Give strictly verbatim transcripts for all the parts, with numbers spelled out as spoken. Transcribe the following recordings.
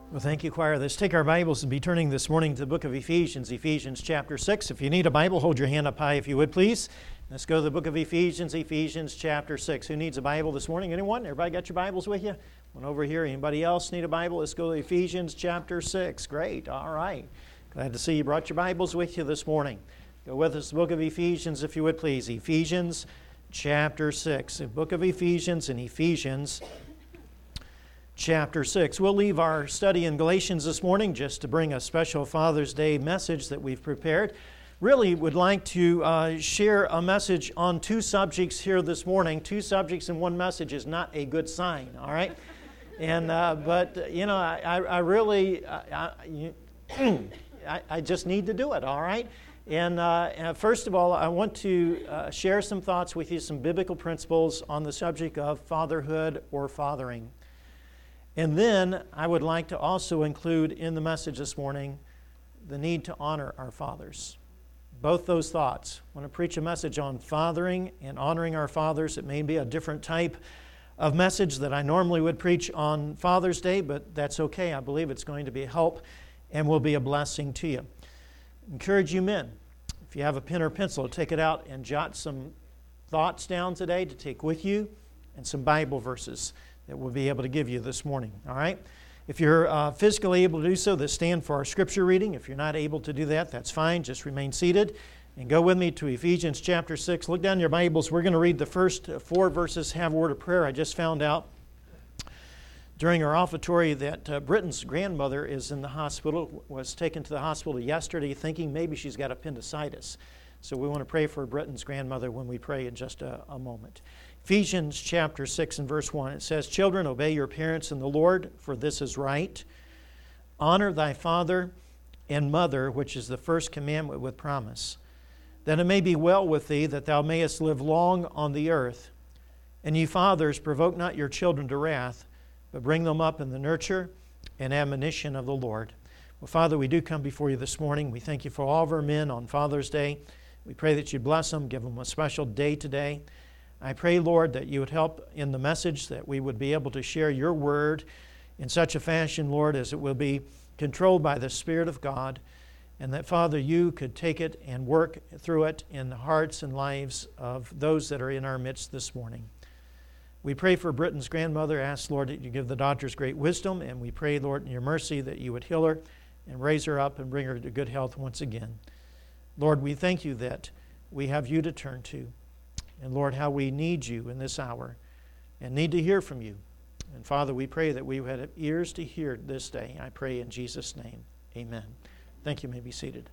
Well, thank you, choir. Let's take our Bibles and be turning this morning to the book of Ephesians, Ephesians chapter six. If you need a Bible, hold your hand up high if you would, please. Let's go to the book of Ephesians, Ephesians chapter six. Who needs a Bible this morning? Anyone? Everybody got your Bibles with you? One over here. Anybody else need a Bible? Let's go to Ephesians chapter six. Great. All right. Glad to see you brought your Bibles with you this morning. Go with us, the book of Ephesians, if you would, please. Ephesians chapter six. The book of Ephesians and Ephesians chapter six. We'll leave our study in Galatians this morning just to bring a special Father's Day message that we've prepared. Really would like to uh, share a message on two subjects here this morning. Two subjects in one message is not a good sign, all right? And uh, but, you know, I, I really, I, I, I, I just need to do it, all right? And uh, first of all, I want to uh, share some thoughts with you, some biblical principles on the subject of fatherhood or fathering. And then I would like to also include in the message this morning the need to honor our fathers. Both those thoughts. I want to preach a message on fathering and honoring our fathers. It may be a different type of message that I normally would preach on Father's Day, but that's okay. I believe it's going to be a help and will be a blessing to you. Encourage you men, if you have a pen or pencil, take it out and jot some thoughts down today to take with you and some Bible verses that we'll be able to give you this morning, all right? If you're uh, physically able to do so, then stand for our scripture reading. If you're not able to do that, that's fine. Just remain seated and go with me to Ephesians chapter six. Look down in your Bibles. We're going to read the first four verses, have a word of prayer. I just found out during our offertory that uh, Britton's grandmother is in the hospital, was taken to the hospital yesterday thinking maybe she's got appendicitis. So we want to pray for Britton's grandmother when we pray in just a, a moment. Ephesians chapter six and verse one, it says, "Children, obey your parents in the Lord, for this is right. Honor thy father and mother, which is the first commandment with promise, that it may be well with thee, that thou mayest live long on the earth. And ye fathers, provoke not your children to wrath, but bring them up in the nurture and admonition of the Lord." Well, Father, we do come before you this morning. We thank you for all of our men on Father's Day. We pray that you bless them, give them a special day today. I pray, Lord, that you would help in the message, that we would be able to share your word in such a fashion, Lord, as it will be controlled by the Spirit of God, and that, Father, you could take it and work through it in the hearts and lives of those that are in our midst this morning. We pray for Britton's grandmother. Ask, Lord, that you give the doctors great wisdom, and we pray, Lord, in your mercy that you would heal her and raise her up and bring her to good health once again. Lord, we thank you that we have you to turn to. And Lord, how we need you in this hour and need to hear from you. And Father, we pray that we would have ears to hear this day. I pray in Jesus' name. Amen. Thank you. You may be seated.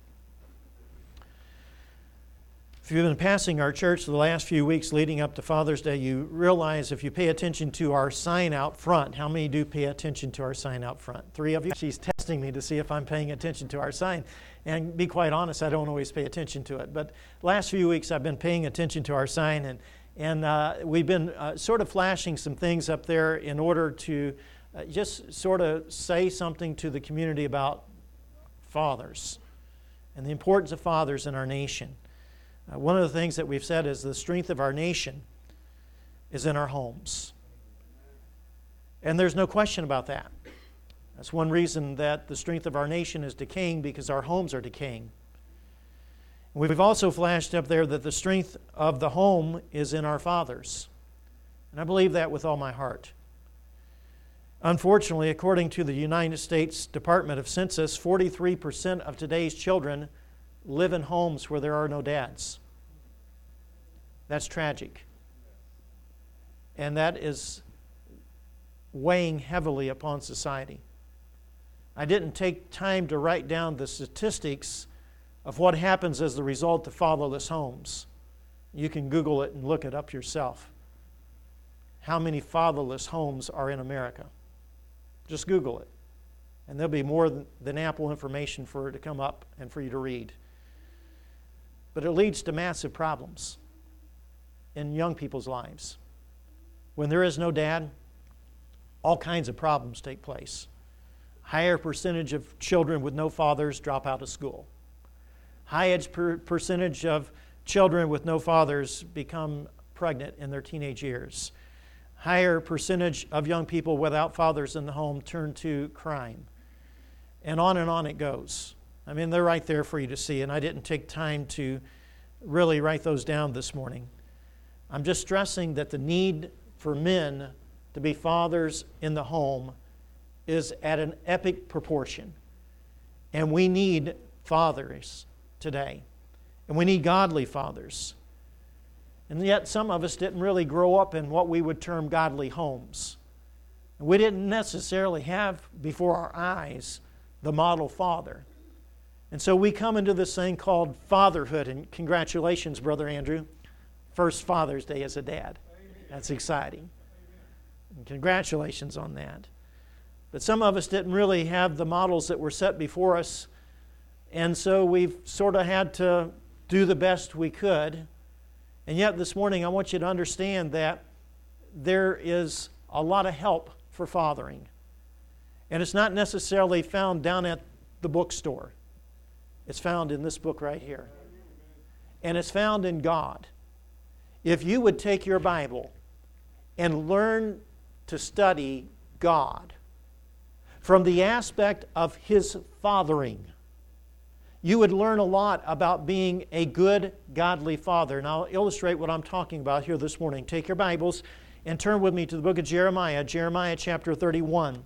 If you've been passing our church the last few weeks leading up to Father's Day, you realize if you pay attention to our sign out front, how many do pay attention to our sign out front? Three of you. She's testing me to see if I'm paying attention to our sign. And be quite honest, I don't always pay attention to it. But last few weeks I've been paying attention to our sign, and, and uh, we've been uh, sort of flashing some things up there in order to uh, just sort of say something to the community about fathers and the importance of fathers in our nation. Uh, one of the things that we've said is the strength of our nation is in our homes. And there's no question about that. That's one reason that the strength of our nation is decaying, because our homes are decaying. We've also flashed up there that the strength of the home is in our fathers. And I believe that with all my heart. Unfortunately, according to the United States Department of Census, forty-three percent of today's children live in homes where there are no dads. That's tragic. And that is weighing heavily upon society. I didn't take time to write down the statistics of what happens as the result of fatherless homes. You can Google it and look it up yourself. How many fatherless homes are in America? Just Google it. And there'll be more than, than ample information for it to come up and for you to read. But it leads to massive problems in young people's lives. When there is no dad, all kinds of problems take place. Higher percentage of children with no fathers drop out of school. Highest per- percentage of children with no fathers become pregnant in their teenage years. Higher percentage of young people without fathers in the home turn to crime. And on and on it goes. I mean, they're right there for you to see, and I didn't take time to really write those down this morning. I'm just stressing that the need for men to be fathers in the home is at an epic proportion. And we need fathers today. And we need godly fathers. And yet some of us didn't really grow up in what we would term godly homes. We didn't necessarily have before our eyes the model father. And so we come into this thing called fatherhood. And congratulations, Brother Andrew. First Father's Day as a dad. That's exciting. And congratulations on that. But some of us didn't really have the models that were set before us. And so we've sort of had to do the best we could. And yet this morning I want you to understand that there is a lot of help for fathering. And it's not necessarily found down at the bookstore. It's found in this book right here. And it's found in God. If you would take your Bible and learn to study God from the aspect of His fathering, you would learn a lot about being a good, godly father. And I'll illustrate what I'm talking about here this morning. Take your Bibles and turn with me to the book of Jeremiah, Jeremiah chapter thirty-one.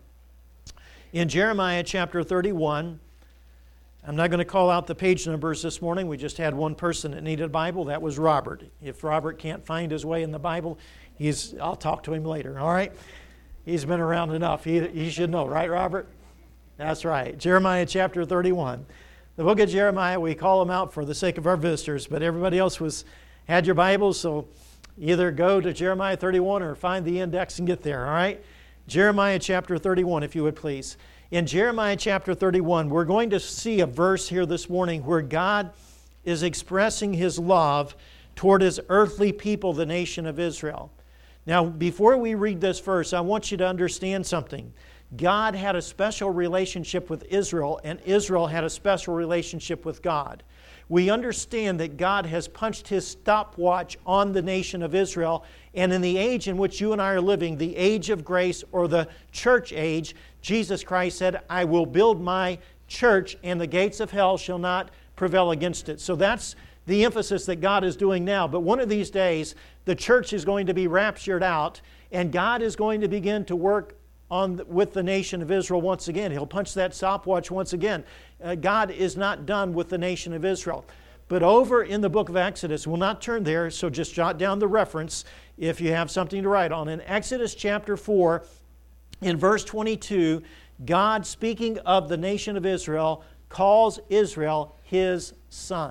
In Jeremiah chapter thirty-one, I'm not going to call out the page numbers this morning. We just had one person that needed a Bible. That was Robert. If Robert can't find his way in the Bible, he's I'll talk to him later, all right? He's been around enough. He, he should know, right, Robert? That's right. Jeremiah chapter thirty-one. The book of Jeremiah, we call them out for the sake of our visitors, but everybody else was had your Bibles, so either go to Jeremiah thirty-one or find the index and get there, all right? Jeremiah chapter thirty-one, if you would please. In Jeremiah chapter thirty-one, we're going to see a verse here this morning where God is expressing His love toward His earthly people, the nation of Israel. Now, before we read this verse, I want you to understand something. God had a special relationship with Israel, and Israel had a special relationship with God. We understand that God has punched His stopwatch on the nation of Israel, and in the age in which you and I are living, the age of grace or the church age, Jesus Christ said, I will build my church, and the gates of hell shall not prevail against it. So that's the emphasis that God is doing now. But one of these days, the church is going to be raptured out, and God is going to begin to work on with the nation of Israel once again. He'll punch that stopwatch once again. Uh, God is not done with the nation of Israel. But over in the book of Exodus, we'll not turn there, so just jot down the reference if you have something to write on. In Exodus chapter four, in verse twenty-two, God, speaking of the nation of Israel, calls Israel His son.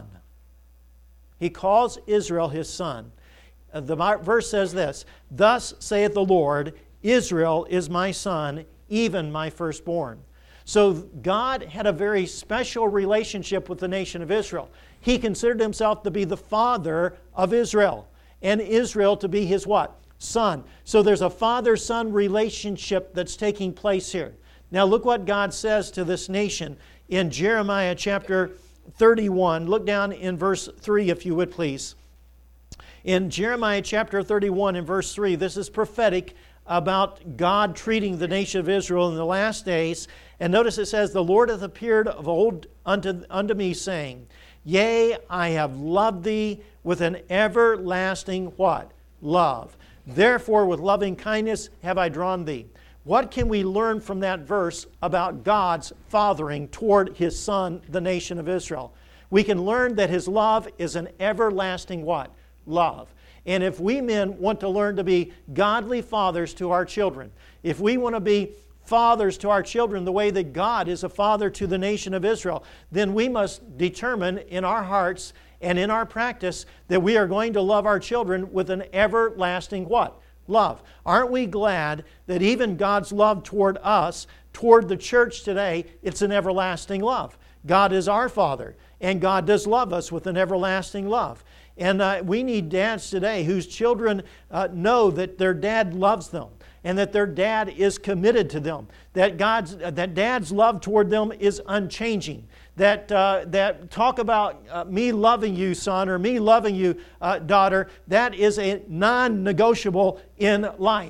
He calls Israel His son. Uh, the verse says this, Thus saith the Lord, Israel is my son, even my firstborn. So God had a very special relationship with the nation of Israel. He considered Himself to be the father of Israel, and Israel to be His what? Son. So there's a father-son relationship that's taking place here. Now look what God says to this nation in Jeremiah chapter thirty-one. Look down in verse three, if you would please. In Jeremiah chapter thirty-one and verse three, this is prophetic about God treating the nation of Israel in the last days. And notice it says, The Lord hath appeared of old unto, unto me, saying, Yea, I have loved thee with an everlasting what? Love. Therefore with loving kindness have I drawn thee. What can we learn from that verse about God's fathering toward His Son, the nation of Israel? We can learn that His love is an everlasting what? Love. And if we men want to learn to be godly fathers to our children, if we want to be fathers to our children the way that God is a father to the nation of Israel, then we must determine in our hearts and in our practice that we are going to love our children with an everlasting what? Love. Aren't we glad that even God's love toward us, toward the church today, it's an everlasting love. God is our Father, and God does love us with an everlasting love. And uh, we need dads today whose children uh, know that their dad loves them and that their dad is committed to them, that God's uh, that dad's love toward them is unchanging. That uh, that talk about uh, me loving you, son, or me loving you, uh, daughter, that is a non-negotiable in life.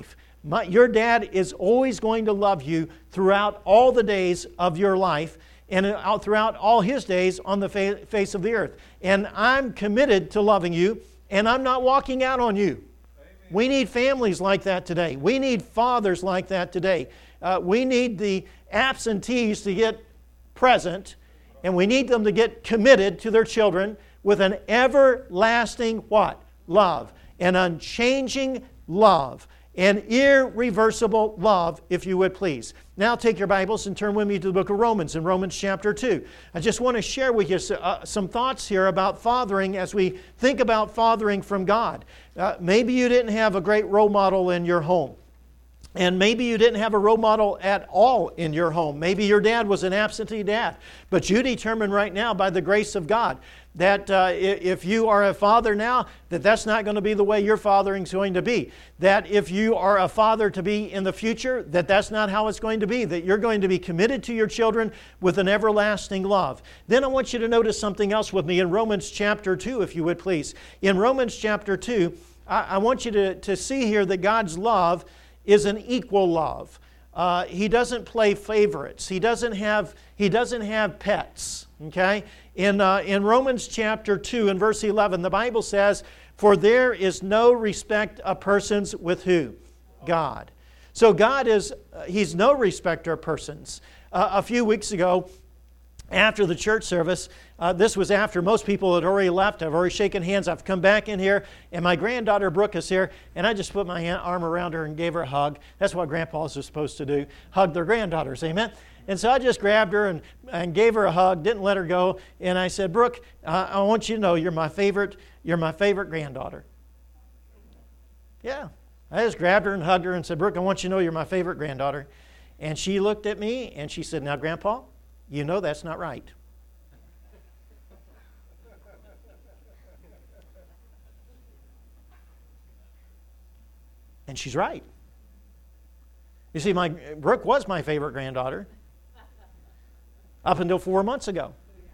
My, your dad is always going to love you throughout all the days of your life and out throughout all his days on the fa- face of the earth. And I'm committed to loving you, and I'm not walking out on you. Amen. We need families like that today. We need fathers like that today. Uh, we need the absentees to get present, and we need them to get committed to their children with an everlasting what? Love. An unchanging love. An irreversible love, if you would please. Now take your Bibles and turn with me to the book of Romans, in Romans chapter two. I just want to share with you uh, some thoughts here about fathering as we think about fathering from God. Uh, maybe you didn't have a great role model in your home. And maybe you didn't have a role model at all in your home. Maybe your dad was an absentee dad. But you determine right now by the grace of God that uh, if you are a father now, that that's not going to be the way your fathering is going to be. That if you are a father to be in the future, that that's not how it's going to be. That you're going to be committed to your children with an everlasting love. Then I want you to notice something else with me in Romans chapter two, if you would please. In Romans chapter two, I, I want you to, to see here that God's love is an equal love. Uh, he doesn't play favorites. He doesn't have, he doesn't have pets. Okay? In, uh, in Romans chapter two and verse eleven, the Bible says, "For there is no respect of persons with who? God." So God is, uh, He's no respecter of persons. Uh, a few weeks ago, after the church service, uh, this was after most people had already left. I've already shaken hands. I've come back in here, and my granddaughter Brooke is here, and I just put my hand, arm around her and gave her a hug. That's what grandpas are supposed to do, hug their granddaughters, amen? And so I just grabbed her and, and gave her a hug, didn't let her go, and I said, "Brooke, uh, I want you to know you're my favorite, you're my favorite granddaughter." Yeah, I just grabbed her and hugged her and said, "Brooke, I want you to know you're my favorite granddaughter." And she looked at me and she said, "Now, Grandpa, you know that's not right." And she's right. You see, my Brooke was my favorite granddaughter up until four months ago.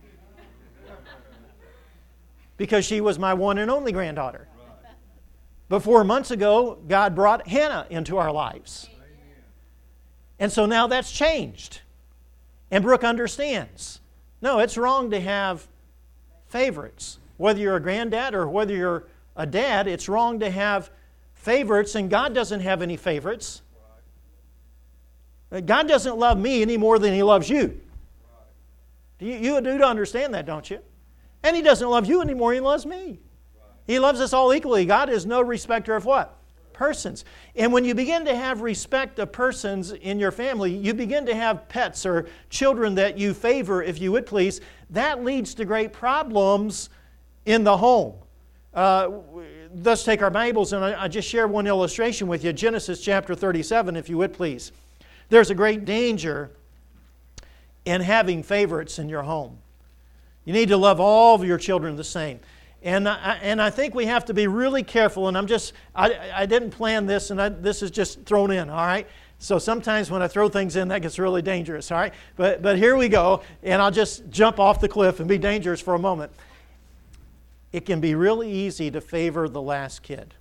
Because she was my one and only granddaughter. But four months ago, God brought Hannah into our lives. And so now that's changed. And Brooke understands. No, it's wrong to have favorites. Whether you're a granddad or whether you're a dad, it's wrong to have favorites, and God doesn't have any favorites. God doesn't love me any more than He loves you. You, you do understand that, don't you? And He doesn't love you any more than He loves me. He loves us all equally. God is no respecter of what? Persons. And when you begin to have respect of persons in your family, you begin to have pets or children that you favor, if you would please. That leads to great problems in the home. Uh, let's take our Bibles, and I, I just share one illustration with you. Genesis chapter thirty-seven, if you would please. There's a great danger in having favorites in your home. You need to love all of your children the same. And I, and I think we have to be really careful, and I'm just, I, I didn't plan this, and I, this is just thrown in, all right? So sometimes when I throw things in, that gets really dangerous, all right? But, but here we go, and I'll just jump off the cliff and be dangerous for a moment. It can be really easy to favor the last kid.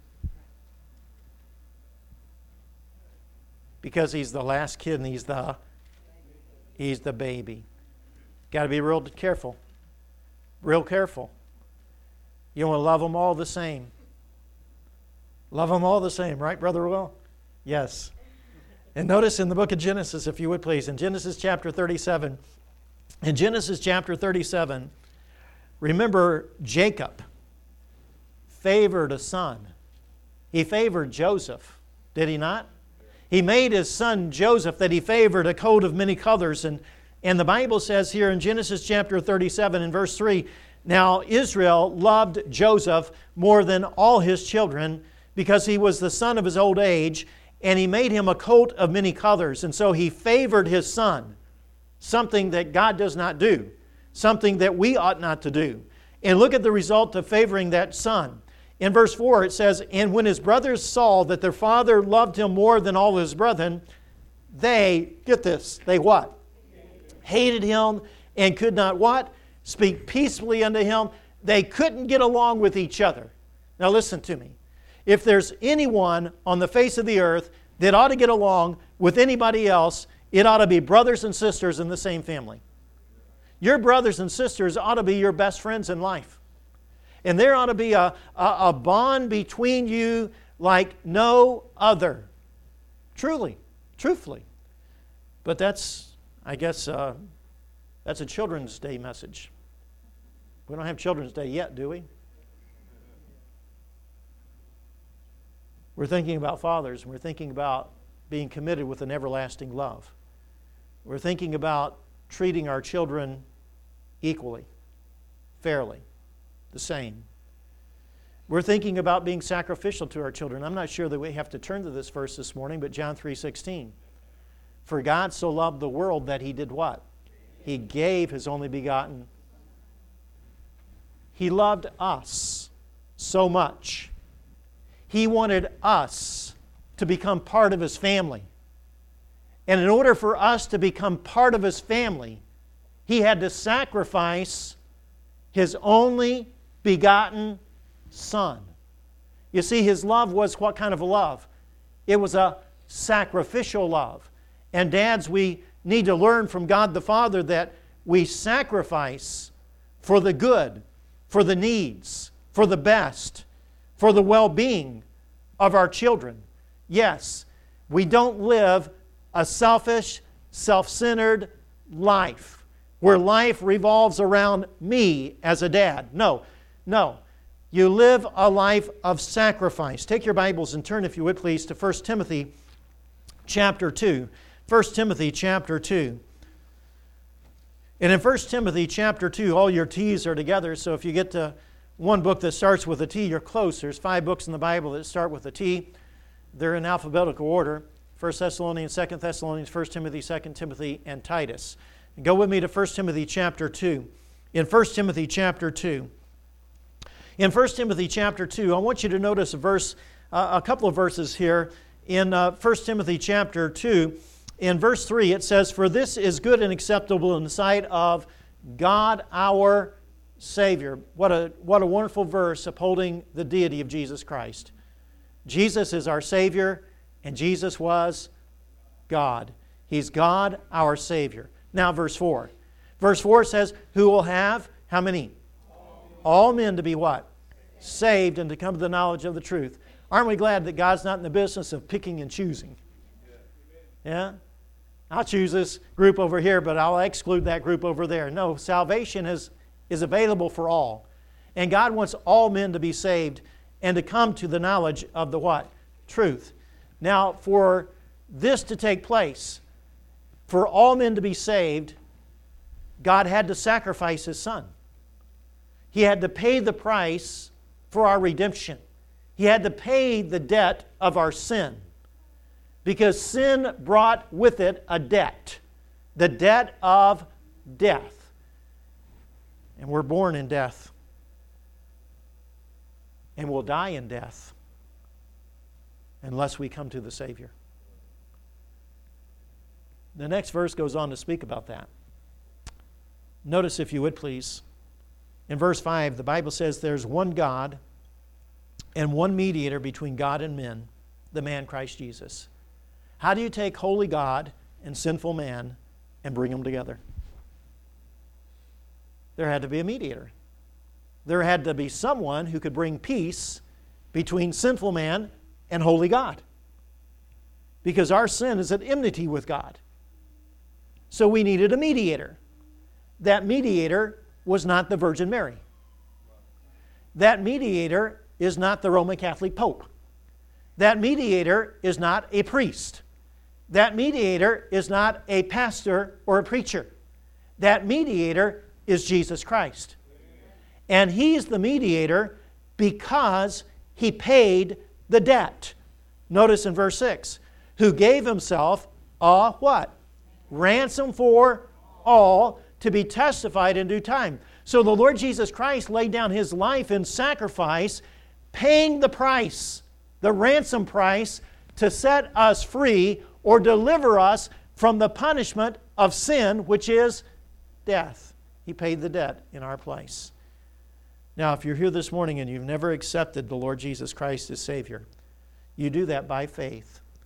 Because he's the last kid and he's the, he's the baby. Got to be real careful. Real careful. You want to love them all the same. Love them all the same, right, Brother Will? Yes. And notice in the book of Genesis, if you would please, in Genesis chapter thirty-seven, in Genesis chapter thirty-seven, remember Jacob favored a son. He favored Joseph, did he not? He made his son Joseph that he favored a coat of many colors. And, and the Bible says here in Genesis chapter thirty-seven in verse three, "Now Israel loved Joseph more than all his children because he was the son of his old age, and he made him a coat of many colors." And so he favored his son, something that God does not do, something that we ought not to do. And look at the result of favoring that son. In verse four it says, "And when his brothers saw that their father loved him more than all his brethren, they," get this, they what? Hated him and could not what? Speak peaceably unto him. They couldn't get along with each other. Now listen to me. If there's anyone on the face of the earth that ought to get along with anybody else, it ought to be brothers and sisters in the same family. Your brothers and sisters ought to be your best friends in life. And there ought to be a, a, a bond between you like no other. Truly, truthfully. But that's, I guess, uh, that's a Children's Day message. We don't have Children's Day yet, do we? We're thinking about fathers, and we're thinking about being committed with an everlasting love. We're thinking about treating our children equally, fairly, the same. We're thinking about being sacrificial to our children. I'm not sure that we have to turn to this verse this morning, but John three sixteen. For God so loved the world that He did what? He gave His only begotten. He loved us so much. He wanted us to become part of His family. And in order for us to become part of His family, He had to sacrifice His only begotten Son. You see, His love was what kind of a love? It was a sacrificial love. And dads, we need to learn from God the Father that we sacrifice for the good, for the needs, for the best, for the well-being of our children. Yes, we don't live a selfish, self-centered life where life revolves around me as a dad. No, no. You live a life of sacrifice. Take your Bibles and turn, if you would please, to First Timothy chapter two. First Timothy chapter two. And in First Timothy chapter two, all your T's are together, so if you get to one book that starts with a T, you're close. There's five books in the Bible that start with a T. They're in alphabetical order. First Thessalonians, Second Thessalonians, First Timothy, Second Timothy, and Titus. And go with me to First Timothy chapter two. In First Timothy chapter two. In First Timothy chapter two, I want you to notice a verse, uh, a couple of verses here. In uh, First Timothy chapter two, in verse three, it says, For this is good and acceptable in the sight of God our Savior. What a, what a wonderful verse upholding the deity of Jesus Christ. Jesus is our Savior, and Jesus was God. He's God our Savior. Now verse four. Verse four says, Who will have, how many? All men to be what? Saved and to come to the knowledge of the truth. Aren't we glad that God's not in the business of picking and choosing? Yeah? I'll choose this group over here, but I'll exclude that group over there. No, salvation is, is available for all. And God wants all men to be saved and to come to the knowledge of the what? Truth. Now, for this to take place, for all men to be saved, God had to sacrifice His Son. He had to pay the price for our redemption. He had to pay the debt of our sin. Because sin brought with it a debt. The debt of death. And we're born in death. And we'll die in death unless we come to the Savior. The next verse goes on to speak about that. Notice, if you would please, in verse five, the Bible says there's one God and one mediator between God and men, the man Christ Jesus. How do you take holy God and sinful man and bring them together? There had to be a mediator. There had to be someone who could bring peace between sinful man and holy God. Because our sin is at enmity with God. So we needed a mediator. That mediator was not the Virgin Mary. That mediator is not the Roman Catholic Pope. That mediator is not a priest. That mediator is not a pastor or a preacher. That mediator is Jesus Christ. And He's the mediator because He paid the debt. Notice in verse six, who gave Himself a what? Ransom for all, to be testified in due time. So the Lord Jesus Christ laid down His life in sacrifice, paying the price, the ransom price, to set us free or deliver us from the punishment of sin, which is death. He paid the debt in our place. Now, if you're here this morning and you've never accepted the Lord Jesus Christ as Savior, you do that by faith.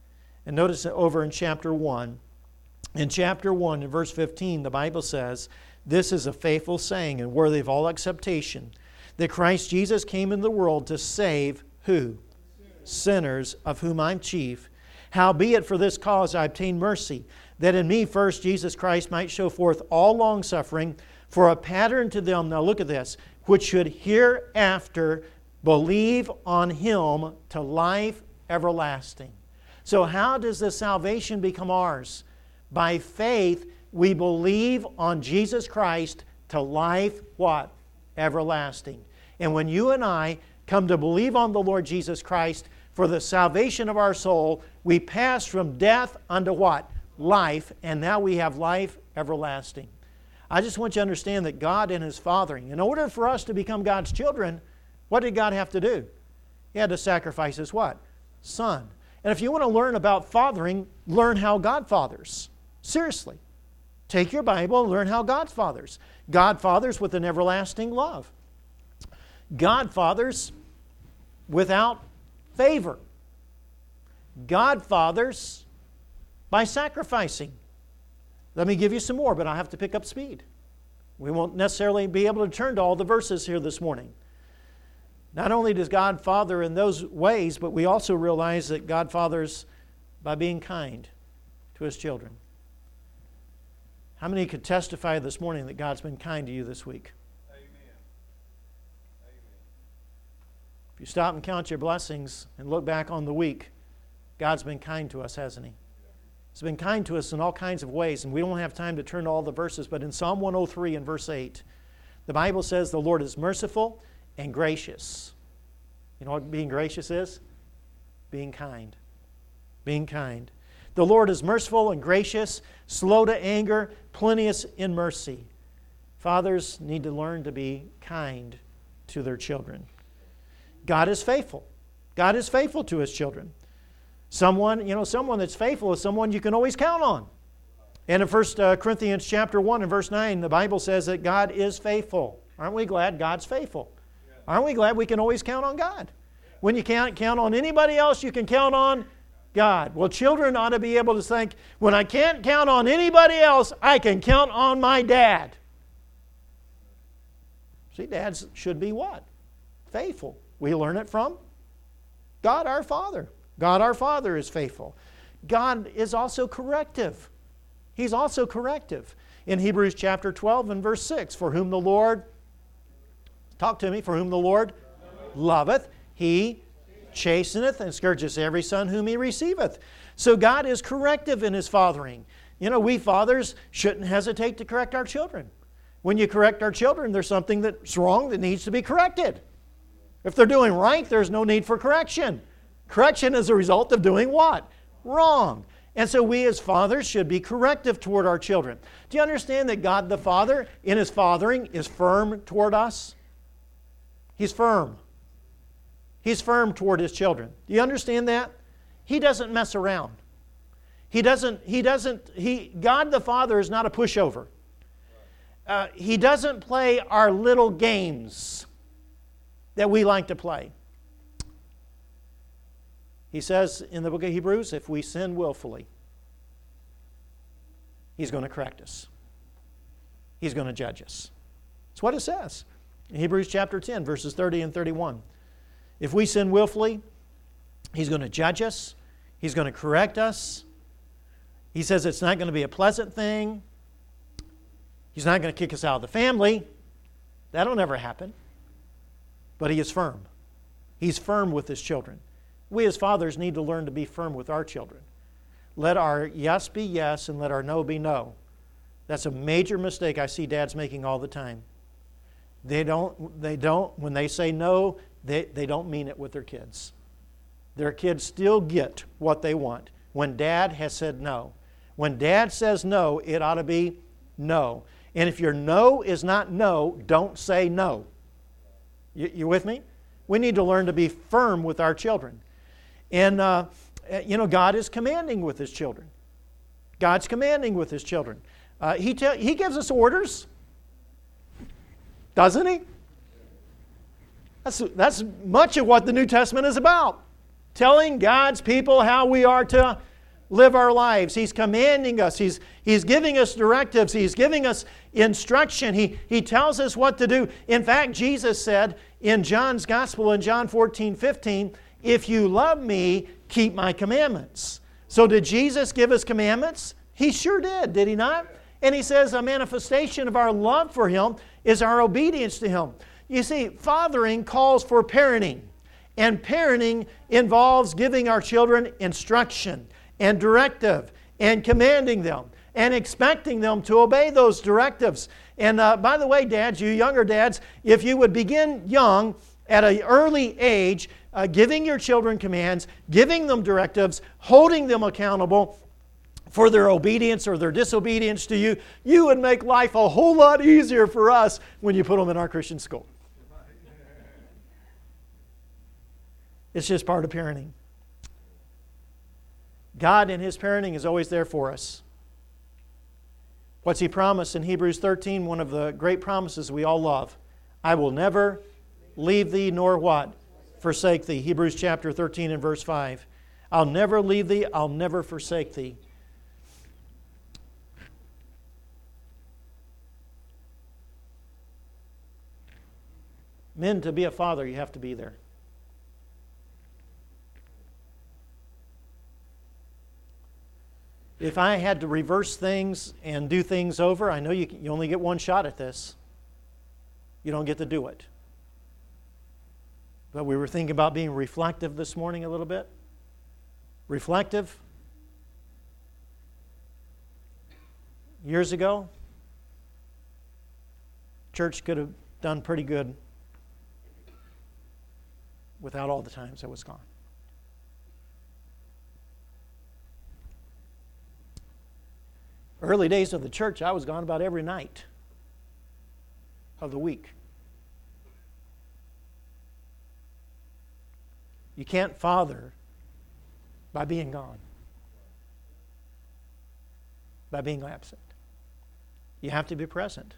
And notice over in chapter one. In chapter one, in verse fifteen, the Bible says, "This is a faithful saying and worthy of all acceptation, that Christ Jesus came into the world to save" who? Sinners, of whom I'm chief. "Howbeit for this cause I obtained mercy, that in me first Jesus Christ might show forth all longsuffering, for a pattern to them," now look at this, "which should hereafter believe on Him to life everlasting." So how does this salvation become ours? By faith, we believe on Jesus Christ to life, what? Everlasting. And when you and I come to believe on the Lord Jesus Christ for the salvation of our soul, we pass from death unto what? Life, and now we have life everlasting. I just want you to understand that God in His fathering, in order for us to become God's children, what did God have to do? He had to sacrifice His what? Son. And if you want to learn about fathering, learn how God fathers. Seriously. Take your Bible and learn how God fathers. God fathers with an everlasting love. God fathers without favor. God fathers by sacrificing. Let me give you some more, but I have to pick up speed. We won't necessarily be able to turn to all the verses here this morning. Not only does God father in those ways, but we also realize that God fathers by being kind to His children. How many could testify this morning that God's been kind to you this week? Amen. Amen. If you stop and count your blessings and look back on the week, God's been kind to us, hasn't He? He's been kind to us in all kinds of ways, and we don't have time to turn to all the verses, but in Psalm one oh three and verse eight, the Bible says the Lord is merciful and gracious. You know what being gracious is? Being kind. Being kind. The Lord is merciful and gracious, slow to anger, plenteous in mercy. Fathers need to learn to be kind to their children. God is faithful. God is faithful to His children. Someone, you know, someone that's faithful is someone you can always count on. And in First Corinthians chapter one and verse nine, the Bible says that God is faithful. Aren't we glad God's faithful? Aren't we glad we can always count on God? When you can't count on anybody else, you can count on God. Well, children ought to be able to think, when I can't count on anybody else, I can count on my dad. See, dads should be what? Faithful. We learn it from God our Father. God our Father is faithful. God is also corrective. He's also corrective. In Hebrews chapter twelve and verse six, for whom the Lord, talk to me, for whom the Lord loveth, He chasteneth and scourgeth every son whom He receiveth. So God is corrective in His fathering. You know, we fathers shouldn't hesitate to correct our children. When you correct our children, there's something that's wrong that needs to be corrected. If they're doing right, there's no need for correction. Correction is a result of doing what? Wrong. And so we as fathers should be corrective toward our children. Do you understand that God the Father, in His fathering, is firm toward us? He's firm. He's firm toward His children. Do you understand that? He doesn't mess around. He doesn't, he doesn't, he, God the Father is not a pushover. Uh, he doesn't play our little games that we like to play. He says in the book of Hebrews, if we sin willfully, He's going to correct us. He's going to judge us. That's what it says in Hebrews chapter ten, verses thirty and thirty-one. If we sin willfully, He's going to judge us. He's going to correct us. He says it's not going to be a pleasant thing. He's not going to kick us out of the family. That'll never happen. But He is firm. He's firm with His children. We as fathers need to learn to be firm with our children. Let our yes be yes and let our no be no. That's a major mistake I see dads making all the time. They don't, they don't, when they say no, they, they don't mean it with their kids. Their kids still get what they want when dad has said no. When dad says no, it ought to be no. And if your no is not no, don't say no. You, you with me? We need to learn to be firm with our children. And, uh, you know, God is commanding with His children. God's commanding with His children. Uh, he, te- he gives us orders, doesn't He? That's, that's much of what the New Testament is about. Telling God's people how we are to live our lives. He's commanding us. He's, he's giving us directives. He's giving us instruction. He, he tells us what to do. In fact, Jesus said in John's Gospel in John fourteen fifteen, if you love me, keep my commandments. So did Jesus give us commandments? He sure did, did He not? And He says a manifestation of our love for Him is our obedience to Him. You see, fathering calls for parenting. And parenting involves giving our children instruction and directive and commanding them and expecting them to obey those directives. And uh, by the way, dads, you younger dads, if you would begin young at an early age, uh, giving your children commands, giving them directives, holding them accountable for their obedience or their disobedience to you, you would make life a whole lot easier for us when you put them in our Christian school. It's just part of parenting. God in His parenting is always there for us. What's He promised in Hebrews thirteen? One of the great promises we all love. I will never leave thee nor what? Forsake thee. Hebrews chapter thirteen and verse five. I'll never leave thee, I'll never forsake thee. Men, to be a father, you have to be there. If I had to reverse things and do things over, I know you, you only get one shot at this. You don't get to do it. But we were thinking about being reflective this morning a little bit. Reflective. Years ago, church could have done pretty good without all the times I was gone. Early days of the church, I was gone about every night of the week. You can't father by being gone, by being absent. You have to be present.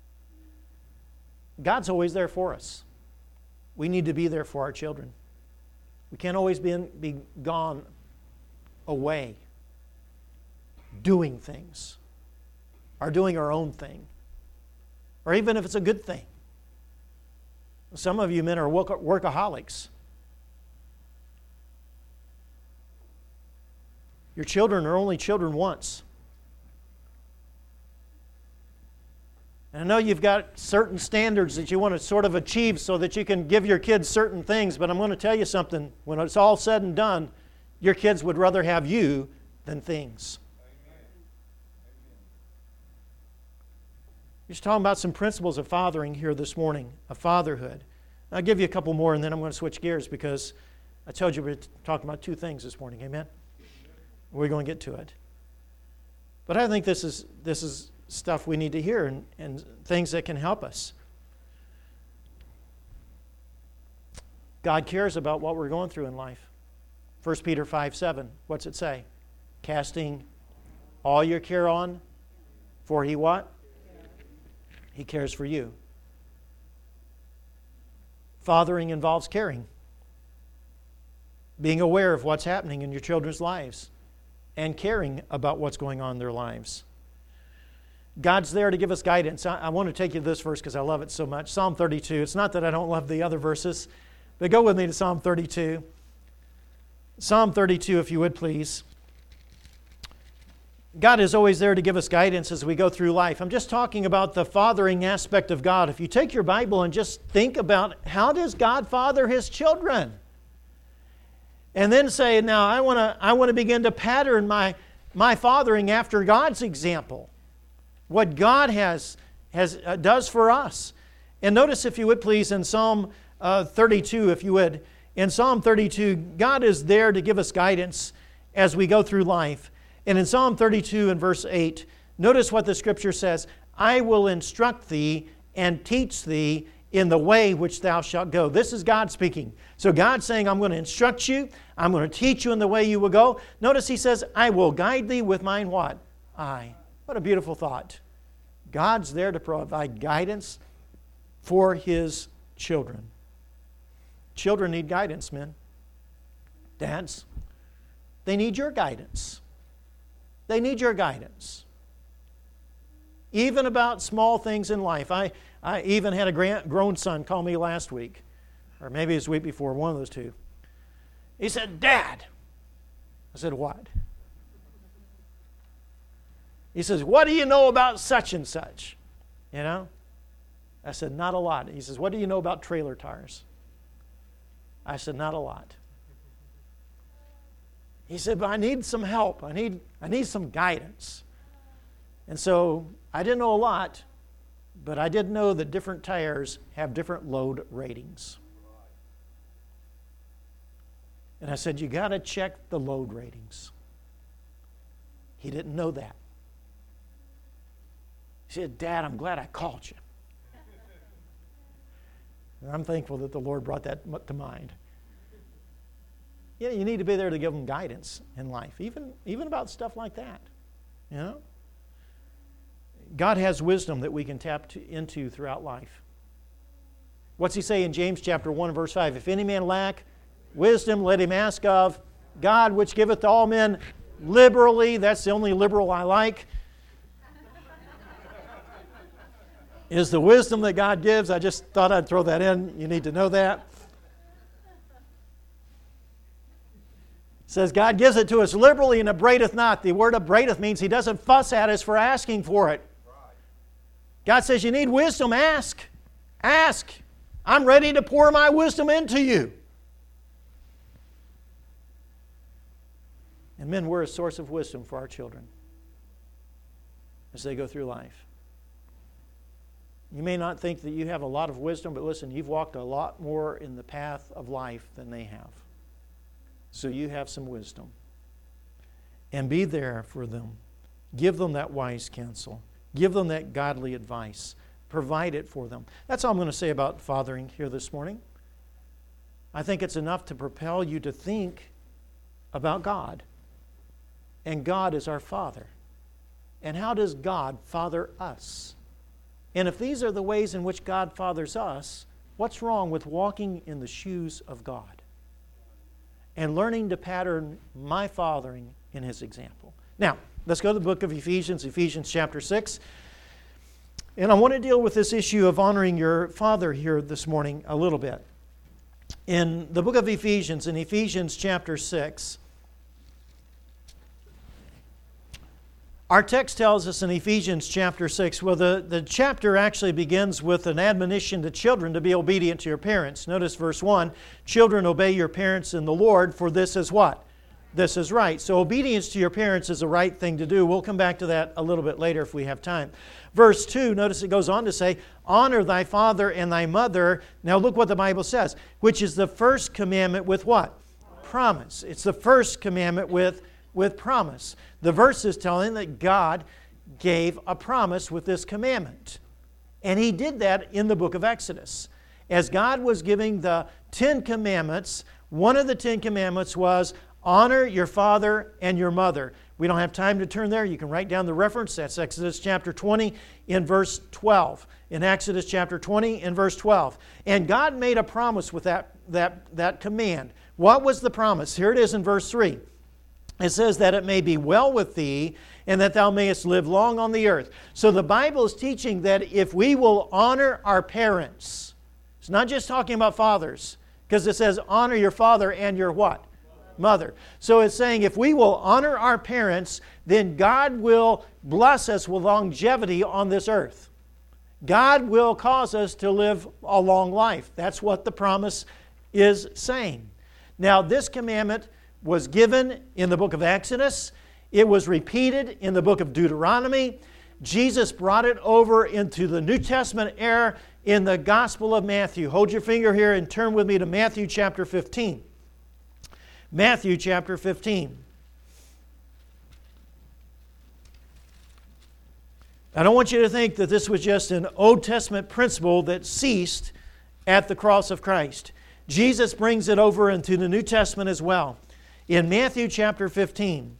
God's always there for us. We need to be there for our children. We can't always be, in, be gone away doing things or doing our own thing, or even if it's a good thing. Some of you men are workaholics. Your children are only children once. And I know you've got certain standards that you want to sort of achieve so that you can give your kids certain things, but I'm going to tell you something. When it's all said and done, your kids would rather have you than things. We're just talking about some principles of fathering here this morning, of fatherhood. I'll give you a couple more and then I'm going to switch gears because I told you we we're talking about two things this morning. Amen? We're going to get to it. But I think this is this is stuff we need to hear and, and things that can help us. God cares about what we're going through in life. First Peter five seven, what's it say? Casting all your care on, for He what? He cares for you. Fathering involves caring. Being aware of what's happening in your children's lives and caring about what's going on in their lives. God's there to give us guidance. I, I want to take you to this verse because I love it so much. Psalm thirty-two. It's not that I don't love the other verses, but go with me to Psalm thirty-two. Psalm thirty-two, if you would, please. God is always there to give us guidance as we go through life. I'm just talking about the fathering aspect of God. If you take your Bible and just think about how does God father His children? And then say, now I want to I want to begin to pattern my, my fathering after God's example. What God has, has uh, does for us. And notice, if you would please, in Psalm uh, thirty-two, if you would. In Psalm thirty-two, God is there to give us guidance as we go through life. And in Psalm thirty-two and verse eight, notice what the Scripture says. I will instruct thee and teach thee in the way which thou shalt go. This is God speaking. So God's saying, I'm going to instruct you. I'm going to teach you in the way you will go. Notice He says, I will guide thee with mine what? Eye. What a beautiful thought. God's there to provide guidance for His children. Children need guidance, men. Dads, they need your guidance. They need your guidance. Even about small things in life. I, I even had a grand, grown son call me last week, or maybe it was the week before, one of those two. He said, Dad. I said, what? He says, what do you know about such and such? You know? I said, not a lot. He says, what do you know about trailer tires? I said, not a lot. He said, but I need some help. I need, I need some guidance. And so I didn't know a lot, but I did know that different tires have different load ratings. And I said, you got to check the load ratings. He didn't know that. He said, Dad, I'm glad I called you. And I'm thankful that the Lord brought that to mind. Yeah, you need to be there to give them guidance in life, even, even about stuff like that. You know? God has wisdom that we can tap to, into throughout life. What's he say in James chapter one, verse five? If any man lack wisdom, let him ask of God, which giveth to all men liberally. That's the only liberal I like. Is the wisdom that God gives. I just thought I'd throw that in. You need to know that. It says God gives it to us liberally and upbraideth not. The word upbraideth means he doesn't fuss at us for asking for it. God says you need wisdom, ask. Ask. I'm ready to pour my wisdom into you. And men, we're a source of wisdom for our children as they go through life. You may not think that you have a lot of wisdom, but listen, you've walked a lot more in the path of life than they have. So you have some wisdom. And be there for them. Give them that wise counsel. Give them that godly advice. Provide it for them. That's all I'm going to say about fathering here this morning. I think it's enough to propel you to think about God. And God is our Father. And how does God father us? And if these are the ways in which God fathers us, what's wrong with walking in the shoes of God and learning to pattern my fathering in His example? Now, let's go to the book of Ephesians, Ephesians chapter six. And I want to deal with this issue of honoring your father here this morning a little bit. In the book of Ephesians, in Ephesians chapter six, our text tells us in Ephesians chapter six, well, the, the chapter actually begins with an admonition to children to be obedient to your parents. Notice verse one, children, obey your parents in the Lord, for this is what? This is right. So obedience to your parents is a right thing to do. We'll come back to that a little bit later if we have time. Verse two, notice it goes on to say, honor thy father and thy mother. Now look what the Bible says, which is the first commandment with what? Promise. It's the first commandment with with promise. The verse is telling that God gave a promise with this commandment. And He did that in the book of Exodus. As God was giving the Ten Commandments, one of the Ten Commandments was honor your father and your mother. We don't have time to turn there. You can write down the reference. That's Exodus chapter twenty in verse twelve. In Exodus chapter twenty in verse twelve. And God made a promise with that, that, that command. What was the promise? Here it is in verse three. It says that it may be well with thee and that thou mayest live long on the earth. So the Bible is teaching that if we will honor our parents, it's not just talking about fathers, because it says honor your father and your what? Mother. So it's saying if we will honor our parents, then God will bless us with longevity on this earth. God will cause us to live a long life. That's what the promise is saying. Now this commandment was given in the book of Exodus. It was repeated in the book of Deuteronomy. Jesus brought it over into the New Testament era in the Gospel of Matthew. Hold your finger here and turn with me to Matthew chapter fifteen. Matthew chapter fifteen. I don't want you to think that this was just an Old Testament principle that ceased at the cross of Christ. Jesus brings it over into the New Testament as well. In Matthew chapter fifteen,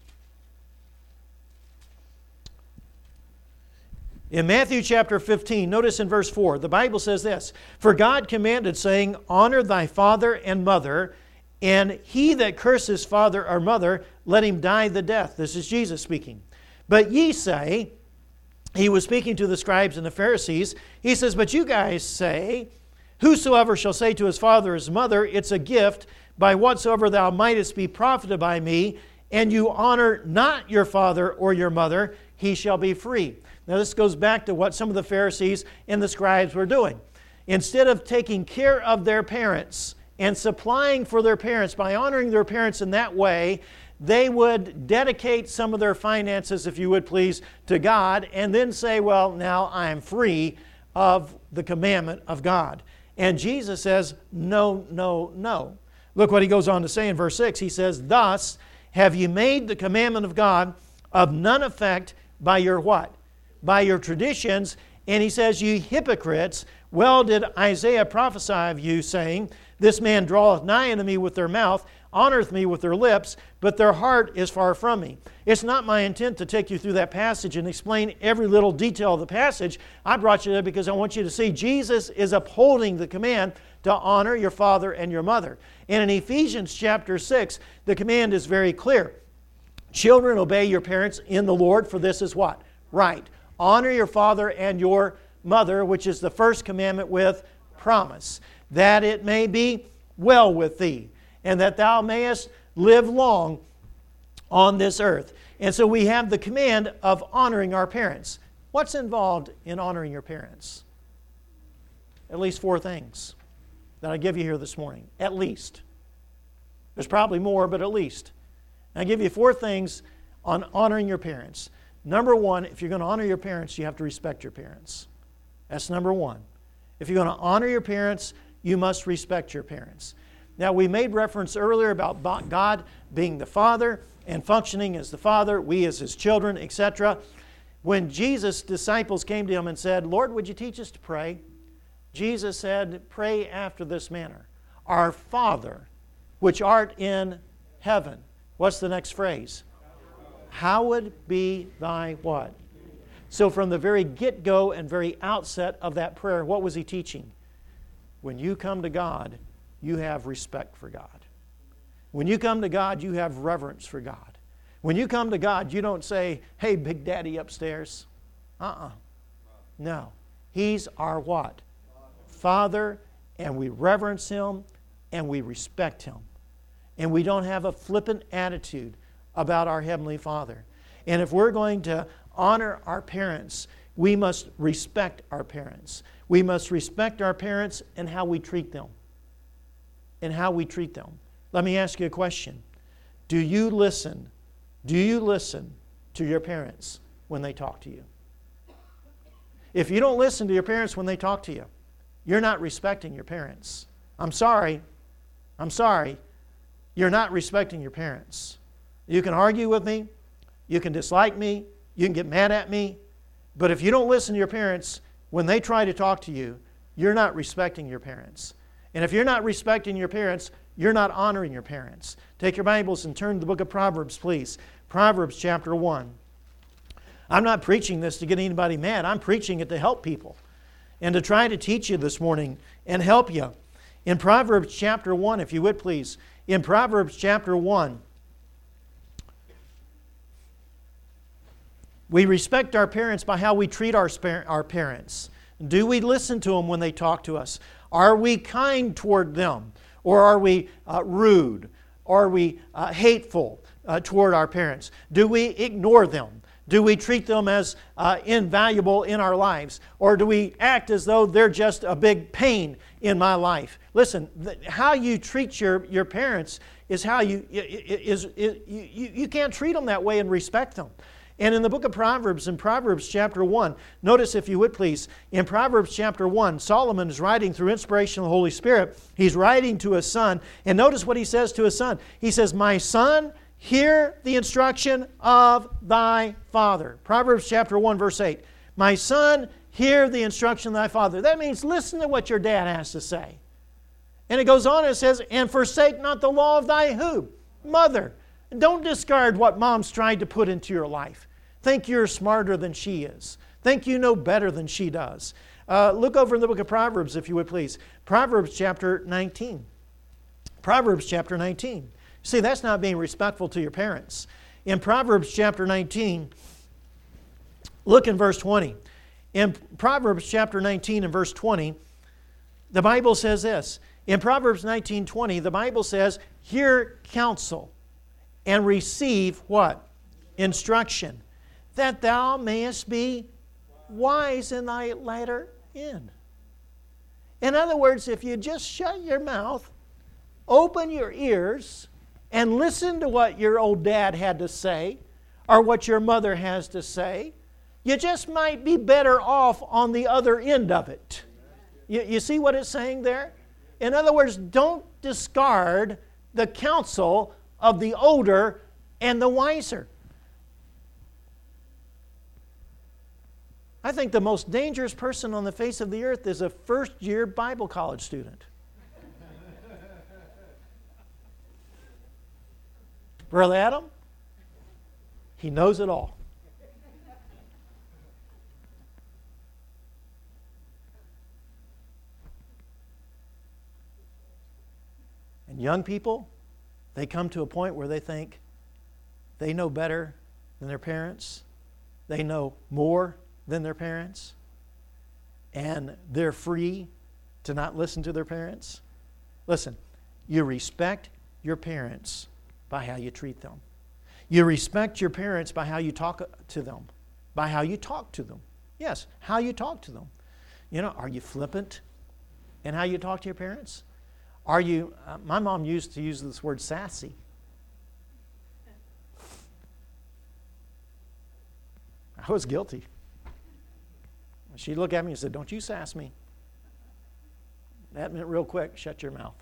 in Matthew chapter fifteen, notice in verse four, the Bible says this, for God commanded, saying, honor thy father and mother, and he that curses father or mother, let him die the death. This is Jesus speaking. But ye say, he was speaking to the scribes and the Pharisees, he says, but you guys say, whosoever shall say to his father or his mother, it's a gift, by whatsoever thou mightest be profited by me, and you honor not your father or your mother, he shall be free. Now this goes back to what some of the Pharisees and the scribes were doing. Instead of taking care of their parents and supplying for their parents by honoring their parents in that way, they would dedicate some of their finances, if you would please, to God and then say, well, now I am free of the commandment of God. And Jesus says, no, no, no. Look what he goes on to say in verse six. He says, thus have you made the commandment of God of none effect by your what? By your traditions. And he says, ye hypocrites, well did Isaiah prophesy of you, saying, this man draweth nigh unto me with their mouth, honoreth me with their lips, but their heart is far from me. It's not my intent to take you through that passage and explain every little detail of the passage. I brought you there because I want you to see Jesus is upholding the command to honor your father and your mother. And in Ephesians chapter six, the command is very clear. Children, obey your parents in the Lord, for this is what? Right. Honor your father and your mother, which is the first commandment with promise, that it may be well with thee, and that thou mayest live long on this earth. And so we have the command of honoring our parents. What's involved in honoring your parents? At least four things that I give you here this morning. At least. There's probably more, but at least. I give you four things on honoring your parents. Number one, if you're going to honor your parents, you have to respect your parents. That's number one. If you're going to honor your parents, you must respect your parents. Now, we made reference earlier about God being the Father and functioning as the Father, we as His children, et cetera. When Jesus' disciples came to Him and said, Lord, would you teach us to pray? Jesus said, pray after this manner. Our Father, which art in heaven. What's the next phrase? Hallowed be thy what? So from the very get-go and very outset of that prayer, what was He teaching? When you come to God, you have respect for God. When you come to God, you have reverence for God. When you come to God, you don't say, hey, Big Daddy upstairs. Uh-uh. No. He's our what? Father, and we reverence Him, and we respect Him. And we don't have a flippant attitude about our Heavenly Father. And if we're going to honor our parents, we must respect our parents. We must respect our parents and how we treat them. And how we treat them. Let me ask you a question. Do you listen? Do you listen to your parents when they talk to you? If you don't listen to your parents when they talk to you, you're not respecting your parents. I'm sorry. I'm sorry. You're not respecting your parents. You can argue with me. You can dislike me. You can get mad at me. But if you don't listen to your parents when they try to talk to you, you're not respecting your parents. And if you're not respecting your parents, you're not honoring your parents. Take your Bibles and turn to the book of Proverbs, please. Proverbs chapter one. I'm not preaching this to get anybody mad. I'm preaching it to help people and to try to teach you this morning and help you. In Proverbs chapter one, if you would please. In Proverbs chapter one, we respect our parents by how we treat our, our parents. Do we listen to them when they talk to us? Are we kind toward them? Or are we uh, rude? Are we uh, hateful uh, toward our parents? Do we ignore them? Do we treat them as uh, invaluable in our lives? Or do we act as though they're just a big pain in my life? Listen, th- how you treat your, your parents is how you, is, is, you, you can't treat them that way and respect them. And in the book of Proverbs, in Proverbs chapter one, notice if you would please, in Proverbs chapter one, Solomon is writing through inspiration of the Holy Spirit. He's writing to his son, and notice what he says to his son. He says, my son, hear the instruction of thy father. Proverbs chapter one, verse eight. My son, hear the instruction of thy father. That means listen to what your dad has to say. And it goes on and it says, and forsake not the law of thy who? Mother. Don't discard what mom's tried to put into your life. Think you're smarter than she is. Think you know better than she does. Uh, look over in the book of Proverbs, if you would please. Proverbs chapter nineteen. Proverbs chapter nineteen. See, that's not being respectful to your parents. In Proverbs chapter nineteen, Look in verse twenty. In Proverbs chapter nineteen and verse twenty, the Bible says this. In Proverbs nineteen twenty, the Bible says, hear counsel and receive what? Instruction, that thou mayest be wise in thy latter end. In other words, if you just shut your mouth, open your ears, and listen to what your old dad had to say or what your mother has to say, you just might be better off on the other end of it. You, you see what it's saying there? In other words, don't discard the counsel of the older and the wiser. I think the most dangerous person on the face of the earth is a first-year Bible college student. Brother Adam, he knows it all. And young people, they come to a point where they think they know better than their parents. They know more than their parents. And they're free to not listen to their parents. Listen, you respect your parents by how you treat them. You respect your parents by how you talk to them, by how you talk to them. Yes, how you talk to them. You know, are you flippant in how you talk to your parents? Are you, uh, my mom used to use this word sassy. I was guilty. She'd look at me and said, don't you sass me. That meant real quick, shut your mouth.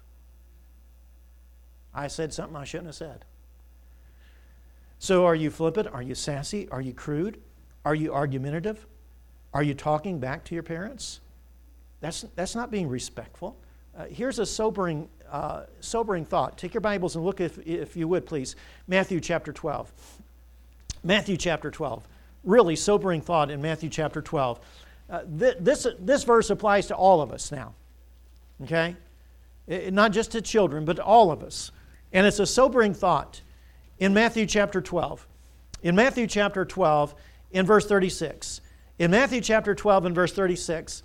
I said something I shouldn't have said. So are you flippant? Are you sassy? Are you crude? Are you argumentative? Are you talking back to your parents? That's, that's not being respectful. Uh, here's a sobering, uh, sobering thought. Take your Bibles and look, if, if you would, please. Matthew chapter twelve. Matthew chapter twelve. Really sobering thought in Matthew chapter twelve. Uh, th- this, this verse applies to all of us now. Okay? It, not just to children, but to all of us. And it's a sobering thought in Matthew chapter twelve. In Matthew chapter twelve, in verse thirty-six. In Matthew chapter twelve, in verse thirty-six,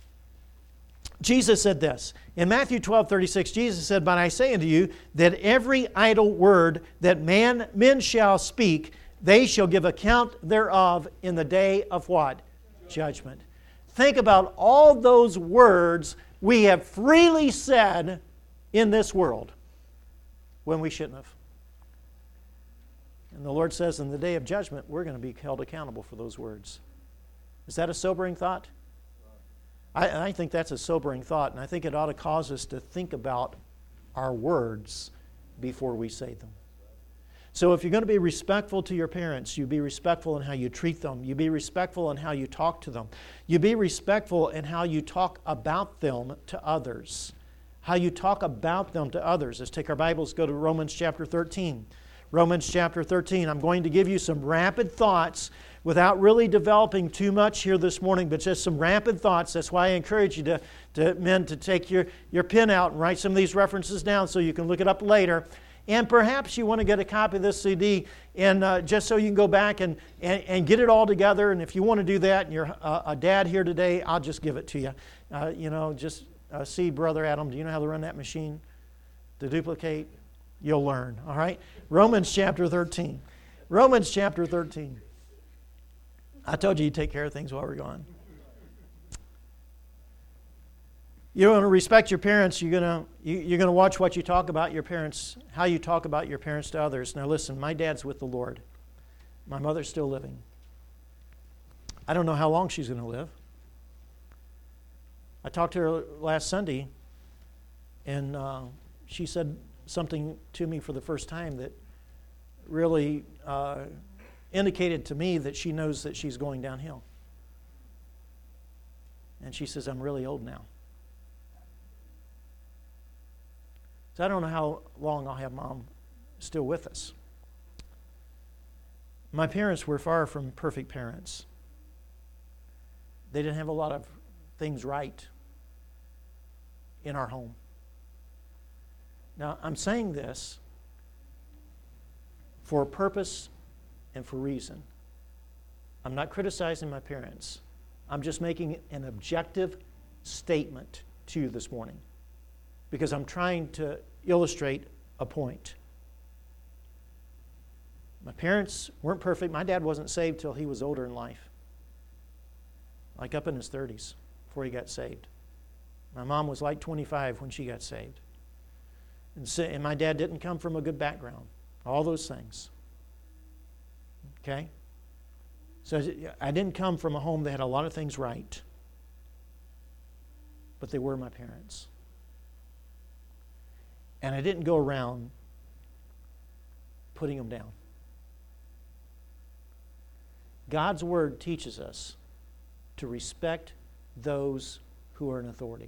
Jesus said this. In Matthew twelve, thirty-six, Jesus said, but I say unto you that every idle word that man, men shall speak, they shall give account thereof in the day of what? Judgment. Think about all those words we have freely said in this world when we shouldn't have. And the Lord says in the day of judgment, we're going to be held accountable for those words. Is that a sobering thought? I, I think that's a sobering thought, and I think it ought to cause us to think about our words before we say them. So if you're going to be respectful to your parents, you be respectful in how you treat them. You be respectful in how you talk to them. You be respectful in how you talk about them to others. How you talk about them to others. Let's take our Bibles, go to Romans chapter thirteen. Romans chapter thirteen. I'm going to give you some rapid thoughts without really developing too much here this morning, but just some rapid thoughts. That's why I encourage you to, to men to take your, your pen out and write some of these references down so you can look it up later. And perhaps you want to get a copy of this C D and uh, just so you can go back and, and, and get it all together. And if you want to do that and you're uh, a dad here today, I'll just give it to you. Uh, you know, just uh, see Brother Adam, do you know how to run that machine? To duplicate? You'll learn, all right? Romans chapter thirteen. Romans chapter thirteen. I told you you'd take care of things while we're gone. You want to respect your parents. You're going to you, you're going to watch what you talk about your parents, how you talk about your parents to others. Now listen, my dad's with the Lord. My mother's still living. I don't know how long she's going to live. I talked to her last Sunday, and uh, she said something to me for the first time that really uh, indicated to me that she knows that she's going downhill. And she says, I'm really old now. So I don't know how long I'll have Mom still with us. My parents were far from perfect parents. They didn't have a lot of things right in our home. Now, I'm saying this for a purpose and for reason. I'm not criticizing my parents. I'm just making an objective statement to you this morning because I'm trying to illustrate a point. My parents weren't perfect. My dad wasn't saved till he was older in life, like up in his thirties before he got saved. My mom was like twenty-five when she got saved. And, so, and my dad didn't come from a good background. All those things. Okay? So I didn't come from a home that had a lot of things right. But they were my parents. And I didn't go around putting them down. God's Word teaches us to respect those who are in authority.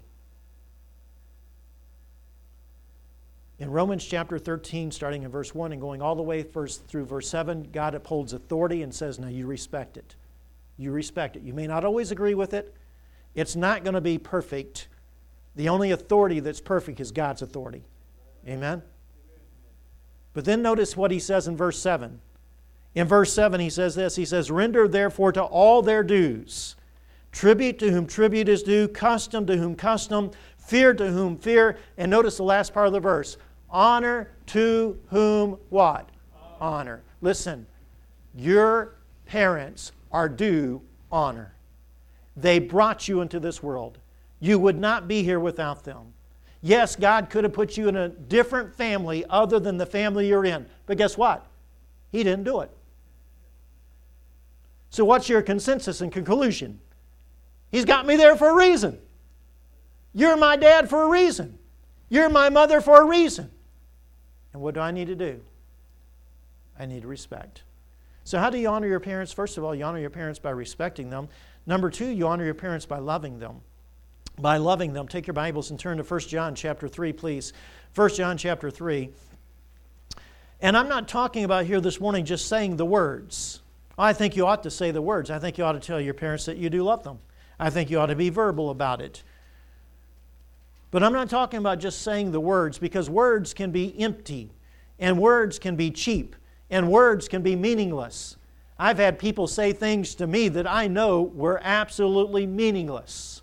In Romans chapter thirteen, starting in verse one and going all the way first through verse seven, God upholds authority and says, now you respect it. You respect it. You may not always agree with it. It's not going to be perfect. The only authority that's perfect is God's authority. Amen? But then notice what he says in verse seven. In verse seven he says this, he says, render therefore to all their dues, tribute to whom tribute is due, custom to whom custom, fear to whom fear, and notice the last part of the verse, honor to whom what? Honor. Honor. Listen, your parents are due honor. They brought you into this world. You would not be here without them. Yes, God could have put you in a different family other than the family you're in. But guess what? He didn't do it. So what's your consensus and conclusion? He's got me there for a reason. You're my dad for a reason. You're my mother for a reason. And what do I need to do? I need respect. So how do you honor your parents? First of all, you honor your parents by respecting them. Number two, you honor your parents by loving them. By loving them. Take your Bibles and turn to First John chapter three, please. First John chapter three. And I'm not talking about here this morning just saying the words. I think you ought to say the words. I think you ought to tell your parents that you do love them. I think you ought to be verbal about it. But I'm not talking about just saying the words, because words can be empty, and words can be cheap, and words can be meaningless. I've had people say things to me that I know were absolutely meaningless.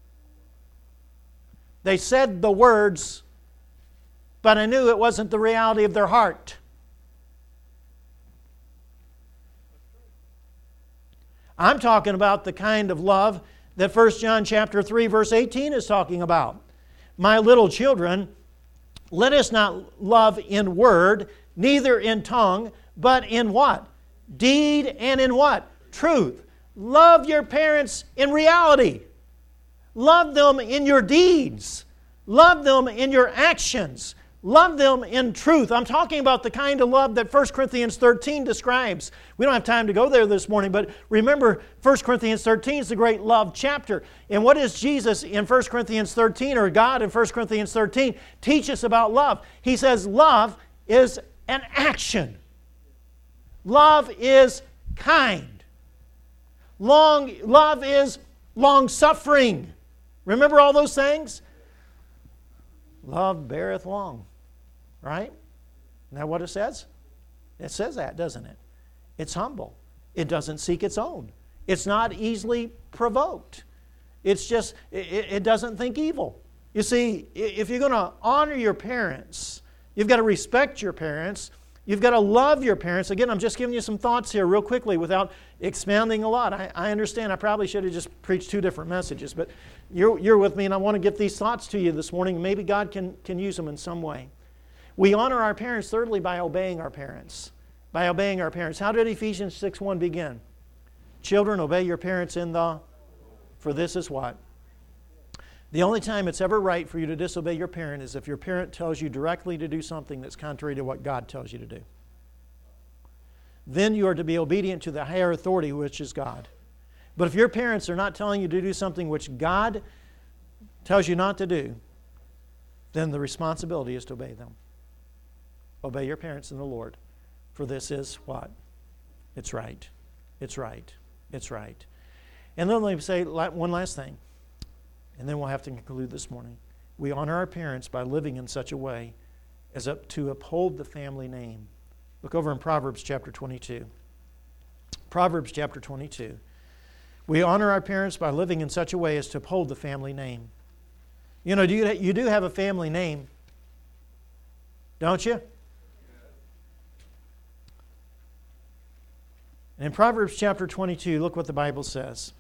They said the words, but I knew it wasn't the reality of their heart. I'm talking about the kind of love that First John chapter three verse eighteen is talking about. My little children, let us not love in word, neither in tongue, but in what? Deed and in what? Truth. Love your parents in reality. Love them in your deeds. Love them in your actions. Love them in truth. I'm talking about the kind of love that First Corinthians thirteen describes. We don't have time to go there this morning, but remember First Corinthians thirteen is the great love chapter. And what does Jesus in First Corinthians thirteen, or God in First Corinthians thirteen, teach us about love? He says love is an action. Love is kind. Long, love is long-suffering. Remember all those things? Love beareth long. Right? Isn't that what it says? It says that, doesn't it? It's humble. It doesn't seek its own. It's not easily provoked. It's just, it, it doesn't think evil. You see, if you're going to honor your parents, you've got to respect your parents. You've got to love your parents. Again, I'm just giving you some thoughts here real quickly without expounding a lot. I, I understand I probably should have just preached two different messages, but you're, you're with me, and I want to get these thoughts to you this morning. Maybe God can, can use them in some way. We honor our parents, thirdly, by obeying our parents. By obeying our parents. How did Ephesians six one begin? Children, obey your parents in the... For this is what? The only time it's ever right for you to disobey your parent is if your parent tells you directly to do something that's contrary to what God tells you to do. Then you are to be obedient to the higher authority, which is God. But if your parents are not telling you to do something which God tells you not to do, then the responsibility is to obey them. Obey your parents in the Lord. For this is what? It's right. It's right. It's right. And then let me say one last thing, and then we'll have to conclude this morning. We honor our parents by living in such a way as up to uphold the family name. Look over in Proverbs chapter twenty-two. Proverbs chapter twenty-two. We honor our parents by living in such a way as to uphold the family name. You know, do you, you do have a family name, don't you? And in Proverbs chapter twenty-two, look what the Bible says.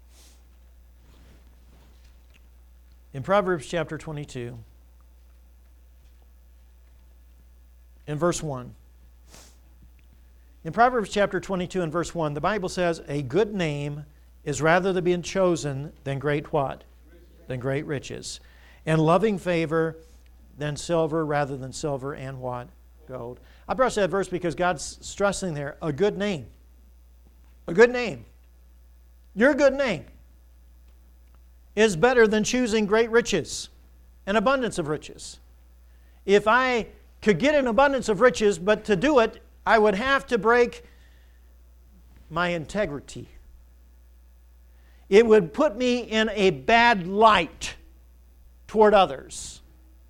In Proverbs chapter twenty-two, in verse one. In Proverbs chapter twenty-two and verse one, the Bible says, a good name is rather to be chosen than great what? Than great riches. And loving favor than silver rather than silver and what? Gold. I brought that verse because God's stressing there, a good name. A good name. Your good name is better than choosing great riches, an abundance of riches. If I could get an abundance of riches, but to do it, I would have to break my integrity. It would put me in a bad light toward others.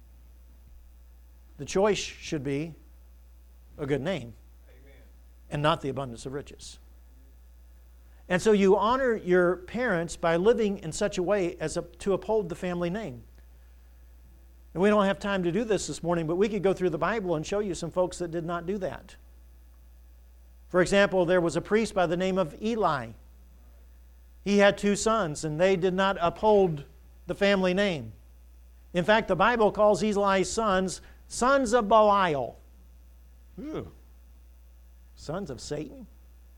The choice should be a good name. Amen. And not the abundance of riches. And so you honor your parents by living in such a way as a, to uphold the family name. And we don't have time to do this this morning, but we could go through the Bible and show you some folks that did not do that. For example, there was a priest by the name of Eli. He had two sons, and they did not uphold the family name. In fact, the Bible calls Eli's sons sons of Belial. Ew. Sons of Satan?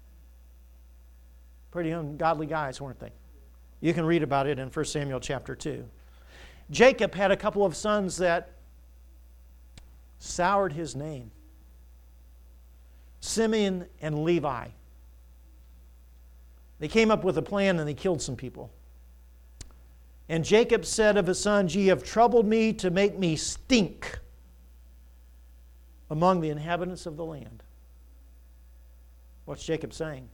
Pretty ungodly guys, weren't they? You can read about it in First Samuel chapter two. Jacob had a couple of sons that soured his name. Simeon and Levi. They came up with a plan and they killed some people. And Jacob said of his sons, ye have troubled me to make me stink among the inhabitants of the land. What's Jacob saying?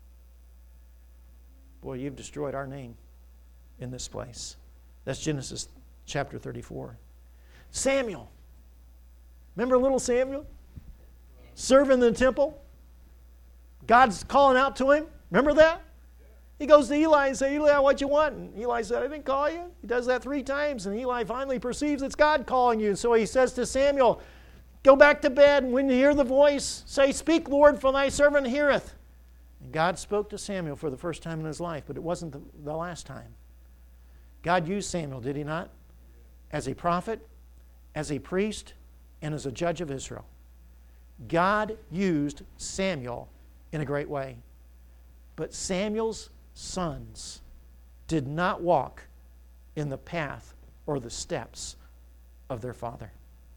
Boy, you've destroyed our name in this place. That's Genesis chapter thirty-four. Samuel. Remember little Samuel? Serving in the temple. God's calling out to him. Remember that? He goes to Eli and says, Eli, what you want? And Eli said, I didn't call you. He does that three times. And Eli finally perceives it's God calling you. And so he says to Samuel, go back to bed. And when you hear the voice, say, speak, Lord, for thy servant heareth. And God spoke to Samuel for the first time in his life, but it wasn't the, the last time. God used Samuel, did he not? As a prophet, as a priest, and as a judge of Israel. God used Samuel in a great way. But Samuel's sons did not walk in the path or the steps of their father.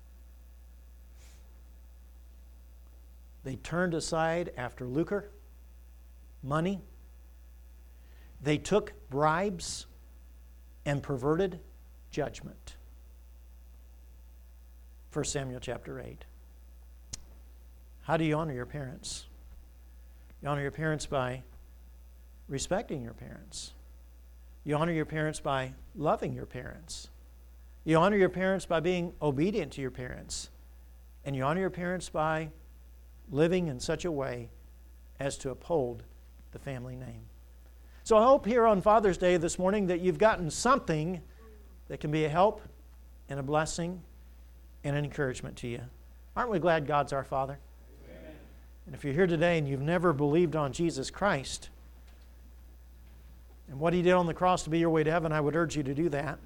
They turned aside after lucre, money. They took bribes and perverted judgment. First Samuel chapter eight. How do you honor your parents? You honor your parents by respecting your parents. You honor your parents by loving your parents. You honor your parents by being obedient to your parents. And you honor your parents by living in such a way as to uphold the family name. So I hope here on Father's Day this morning that you've gotten something that can be a help and a blessing and an encouragement to you. Aren't we glad God's our Father? Amen. And if you're here today and you've never believed on Jesus Christ and what He did on the cross to be your way to heaven, I would urge you to do that.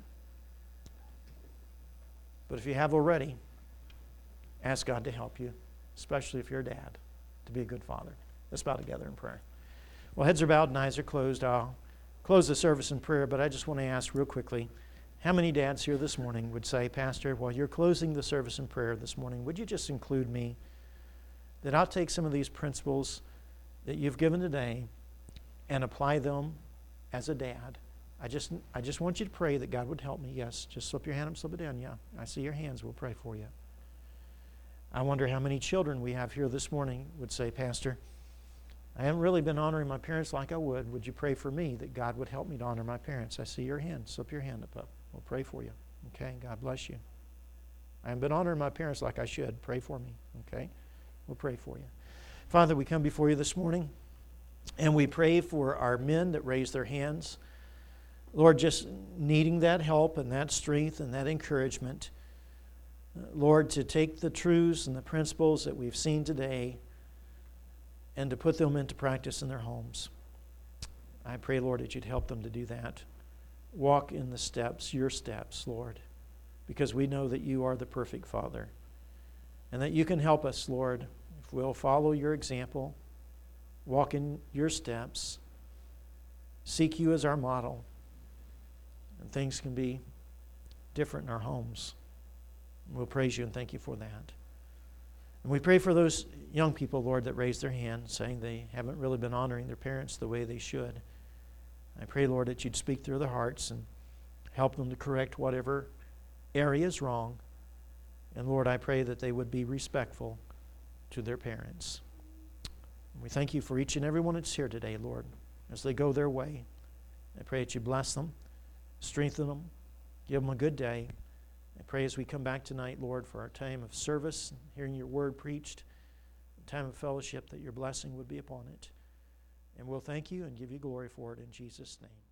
But if you have already, ask God to help you, especially if you're a dad, to be a good father. Let's bow together in prayer. Well, heads are bowed and eyes are closed. I'll close the service in prayer, but I just want to ask real quickly, how many dads here this morning would say, Pastor, while you're closing the service in prayer this morning, would you just include me, that I'll take some of these principles that you've given today and apply them as a dad? I just I just want you to pray that God would help me. Yes, just slip your hand up, slip it down. Yeah, I see your hands. We'll pray for you. I wonder how many children we have here this morning would say, Pastor, I haven't really been honoring my parents like I would. Would you pray for me that God would help me to honor my parents? I see your hand. Slip your hand up. up. We'll pray for you. Okay? God bless you. I haven't been honoring my parents like I should. Pray for me. Okay? We'll pray for you. Father, we come before you this morning. And we pray for our men that raise their hands. Lord, just needing that help and that strength and that encouragement. Lord, to take the truths and the principles that we've seen today and to put them into practice in their homes. I pray, Lord, that you'd help them to do that. Walk in the steps, your steps, Lord, because we know that you are the perfect Father and that you can help us, Lord, if we'll follow your example, walk in your steps, seek you as our model, and things can be different in our homes. We'll praise you and thank you for that. And we pray for those young people, Lord, that raise their hand, saying they haven't really been honoring their parents the way they should. I pray, Lord, that you'd speak through their hearts and help them to correct whatever area is wrong. And Lord, I pray that they would be respectful to their parents. We thank you for each and every one that's here today, Lord, as they go their way. I pray that you bless them, strengthen them, give them a good day. I pray as we come back tonight, Lord, for our time of service, and hearing your word preached, time of fellowship, that your blessing would be upon it. And we'll thank you and give you glory for it in Jesus' name.